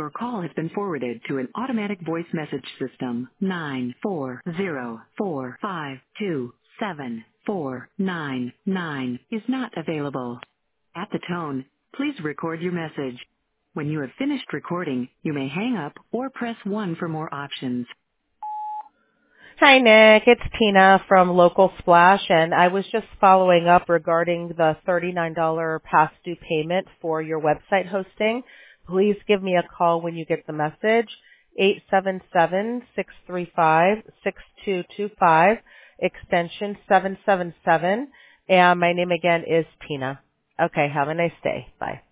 Your call has been forwarded to an automatic voice message system. 94045274499 is not available. At the tone, please record your message. When you have finished recording, you may hang up or press 1 for more options. Hi, Nick. It's Tina from Local Splash, and I was just following up regarding the $39 past due payment for your website hosting. Please give me a call when you get the message, 877-635-6225, extension 777, and my name again is Tina. Okay, have a nice day. Bye.